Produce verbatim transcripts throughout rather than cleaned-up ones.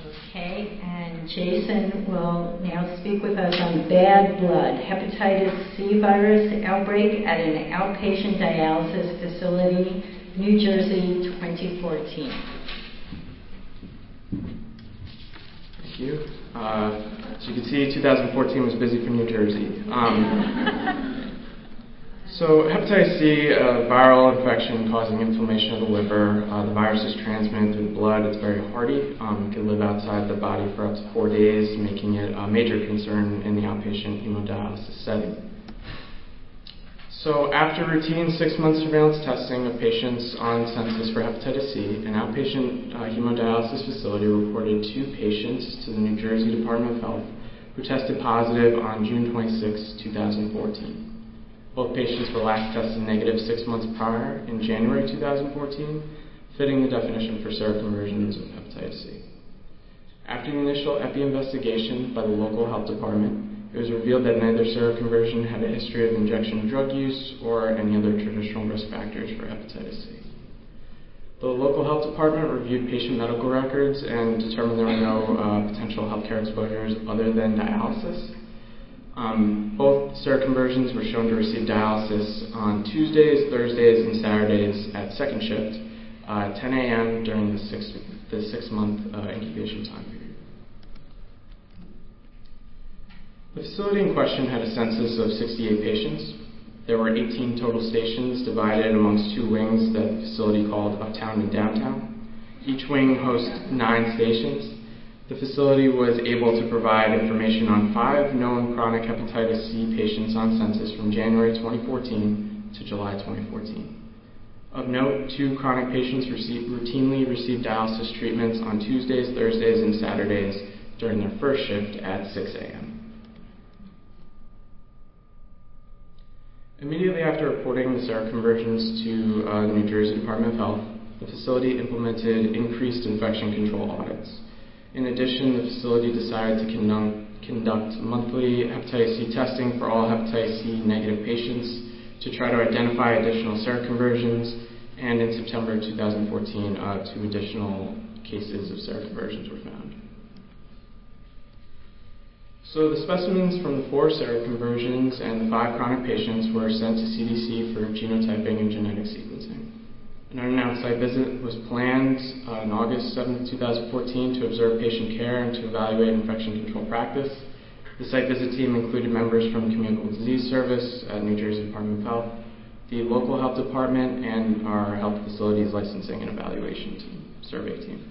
Okay, and Jason will now speak with us on bad blood, hepatitis C virus outbreak at an outpatient dialysis facility, New Jersey, twenty fourteen. Thank you. Uh, as you can see, two thousand fourteen was busy for New Jersey. Um, So hepatitis C, a viral infection causing inflammation of the liver. Uh, the virus is transmitted through the blood. It's very hardy. Um, it can live outside the body for up to four days, making it a major concern in the outpatient hemodialysis setting. So after routine six-month surveillance testing of patients on census for hepatitis C, an outpatient uh, hemodialysis facility reported two patients to the New Jersey Department of Health who tested positive on June twenty-sixth, twenty fourteen. Both patients were last tested negative six months prior in January two thousand fourteen, fitting the definition for seroconversions of hepatitis C. After the initial epi investigation by the local health department, it was revealed that neither seroconversion had a history of injection drug use or any other traditional risk factors for hepatitis C. The local health department reviewed patient medical records and determined there were no uh, potential healthcare exposures other than dialysis. Um, both seroconversions were shown to receive dialysis on Tuesdays, Thursdays, and Saturdays at second shift, uh, ten a.m. during the six the six-month uh, incubation time period. The facility in question had a census of sixty-eight patients. There were eighteen total stations divided amongst two wings that the facility called Uptown and Downtown. Each wing hosts nine stations. The facility was able to provide information on five known chronic hepatitis C patients on census from January twenty fourteen to July twenty fourteen. Of note, two chronic patients received, routinely received dialysis treatments on Tuesdays, Thursdays, and Saturdays during their first shift at six a.m. Immediately after reporting the seroconversions to uh, the New Jersey Department of Health, the facility implemented increased infection control audits. In addition, the facility decided to conduct, conduct monthly hepatitis C testing for all hepatitis C negative patients to try to identify additional seroconversions, and in September two thousand fourteen, uh, two additional cases of seroconversions were found. So the specimens from the four seroconversions and the five chronic patients were sent to C D C for genotyping and genetic sequencing. An unannounced site visit was planned uh, on August seventh, twenty fourteen to observe patient care and to evaluate infection control practice. The site visit team included members from Communicable Disease Service at New Jersey Department of Health, the local health department, and our health facilities licensing and evaluation team, survey team.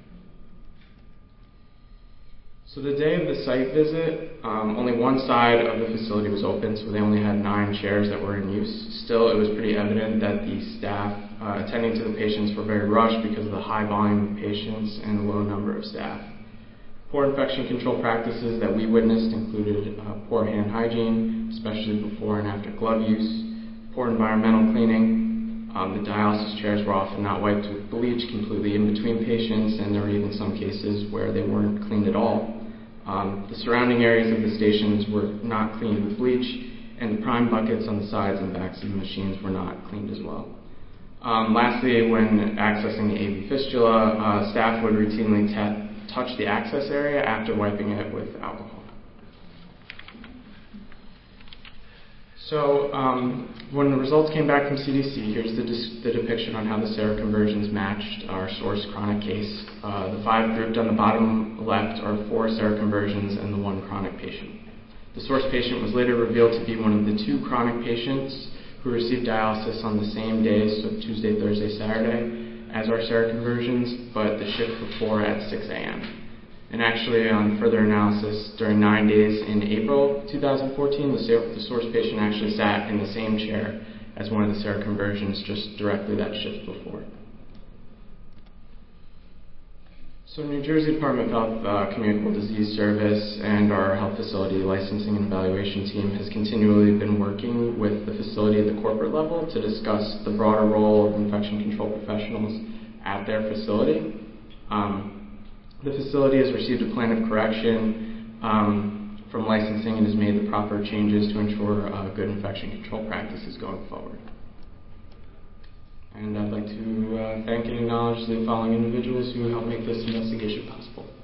So the day of the site visit, um, only one side of the facility was open, so they only had nine chairs that were in use. Still, it was pretty evident that the staff uh, attending to the patients were very rushed because of the high volume of patients and the low number of staff. Poor infection control practices that we witnessed included uh, poor hand hygiene, especially before and after glove use, poor environmental cleaning. Um, the dialysis chairs were often not wiped with bleach completely in between patients, and there were even some cases where they weren't cleaned at all. Um, the surrounding areas of the stations were not cleaned with bleach, and the prime buckets on the sides and backs of the machines were not cleaned as well. Um, lastly, when accessing the A V fistula, uh, staff would routinely t- touch the access area after wiping it with alcohol. So um, when the results came back from C D C, here's the, dis- the depiction on how the seroconversions matched our source chronic case. Uh, the five grouped on the bottom left are four seroconversions and the one chronic patient. The source patient was later revealed to be one of the two chronic patients who received dialysis on the same days, so Tuesday, Thursday, Saturday, as our seroconversions, but the shift before at six a.m. And actually, on further analysis, during nine days in April twenty fourteen, the, the source patient actually sat in the same chair as one of the seroconversions, just directly that shift before. So New Jersey Department of Health uh, Communicable Disease Service and our health facility licensing and evaluation team has continually been working with the facility at the corporate level to discuss the broader role of infection control professionals at their facility. Um, The facility has received a plan of correction um, from licensing and has made the proper changes to ensure uh, good infection control practices going forward. And I'd like to uh, thank and acknowledge the following individuals who helped make this investigation possible.